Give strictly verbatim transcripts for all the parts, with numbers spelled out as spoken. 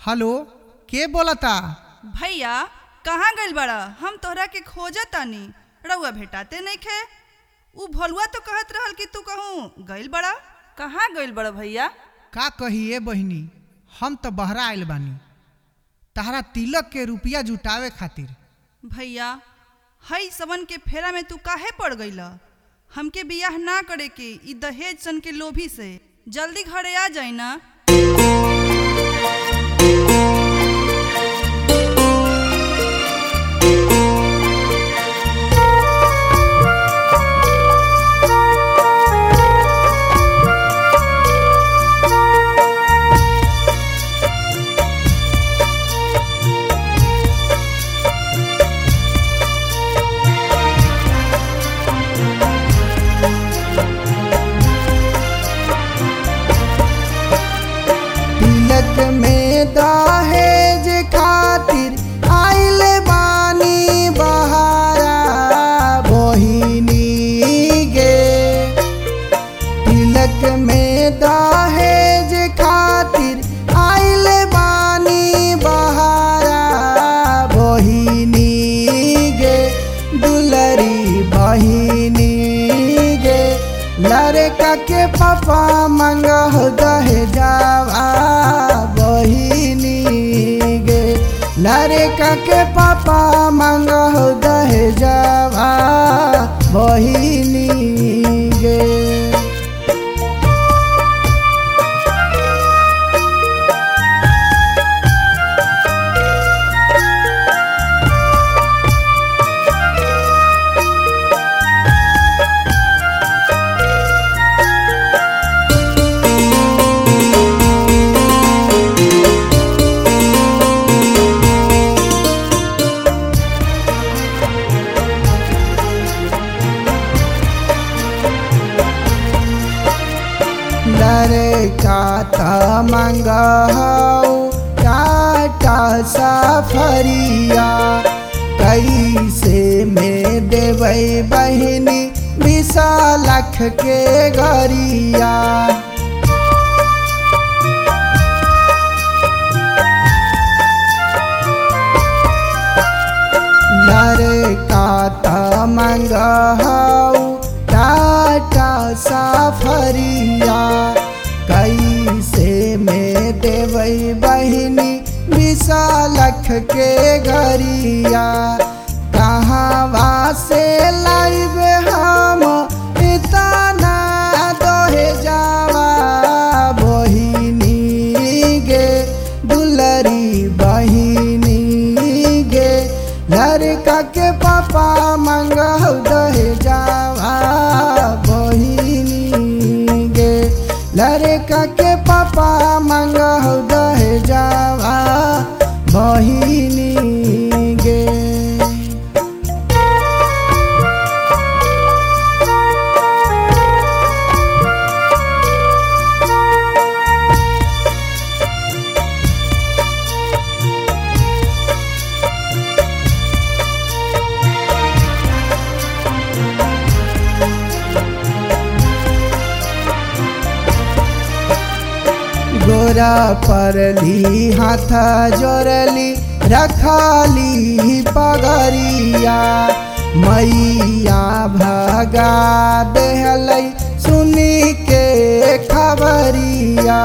Hello, के बोलता? भैया कहाँ गइल बड़ा? हम तोहरा के खोजत तानी, रउआ भेटाते नइखे। उ भोलुआ तो कहत रहल कि तू कहूँ गइल बड़ा। कहाँ गइल बड़ा भैया? का कहिए बहिनी, हम तो बहरा आइल बानी तहरा तिलक के रुपया जुटावे खातिर। भैया हई सबन के फेरा में तू काहे पड़ गइल? हमके बियाह ना करे के ई दहेज सन के लोभी से। जल्दी घरे आ जाई ना। में दहेज खातिर आइल बानी बहारा बहिनी गे। तिलक में दहेज खातिर आइल बानी बहारा बहिनी गे। दुलरी बहिनी गे, लड़का के पापा मंगह दहेजावा बहिनी गे। लड़का के पापा मंगह दहेजावा बहिनी गे। लड़का त मंगहौ टाटा सफरिया, कैसे में देबै बहिनी बीस लाख के गरिया। लड़का त मंगहौ टाटा सफरिया, कैसे में देबै बहिनी बीस लाख के गरिया। कहाँवा से लाइब हम इतना दहेजावा बहिनी गे। दुलरी बहिनी गे, लड़का के पापा मंगहौ दहेजावा बहिनी गे। लड़का के पापा मंगहौ दहेजावा बहिनी गे। गोरा परली हाथ जोड़ली रखली पगरिया, मैया भगा देहलै सुनी के खबरिया।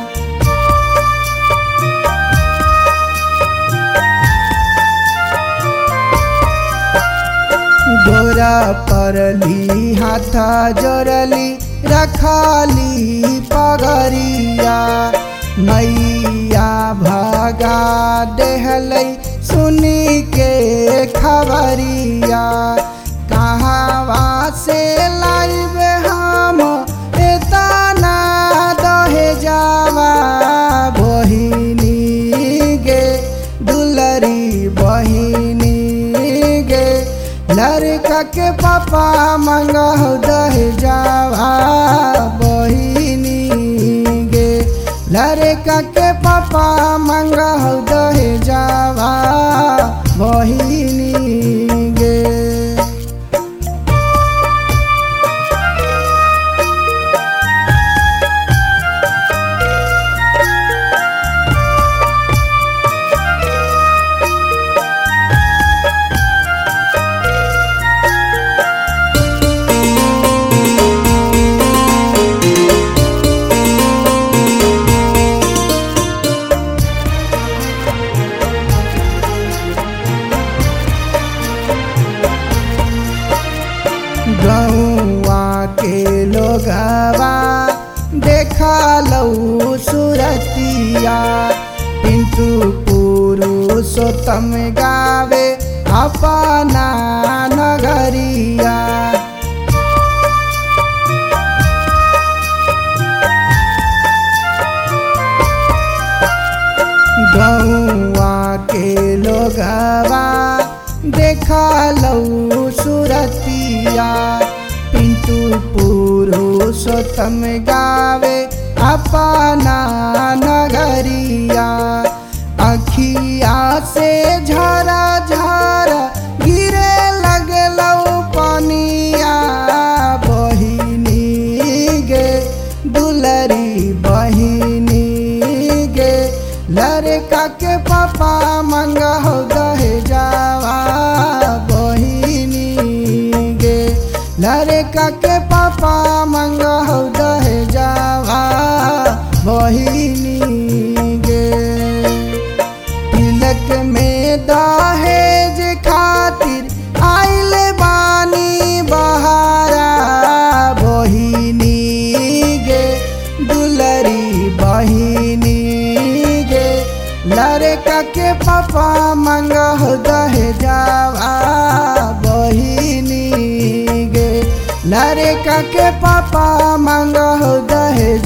गोरा परली हाथ जोड़ली रखली पगरिया, मैया भगा देहलै सुनी के खबरिया। कहाँवा से लाइब हम इतना दहेजावा बहिनी गे। दुलरी बहिनी गे, लड़का के पापा मंगहौ दहेजावा बहिनी गे। लड़का के पापा मंगहौ दहेजावा बहिनी गे। गौआ के लोगवा देखा लऊ सुरतिया पिंटू पुरुषोत्तम गावे अपना नगरिया गौआ के लोगवा देखा लऊ सुरतिया पिंटू पुरुषोत्तम गावे अपना नगरिया अखिया से झरा झरा गिरे लगलऊ पनिया बहिनी गे दुलरी बहिनी गे लड़का के पापा मंगा हो दहेजावा बहिनी गे लड़का के पापा मंगा हो दहेजावा बहिनी गे तिलक में दहेज खातिर आइल बानी बहारा बहिनी गे दुलरी बहिनी गे लड़का के पापा मंगा हो दहेजावा बहिनी गे लड़का के पापा मंगा हो दहेज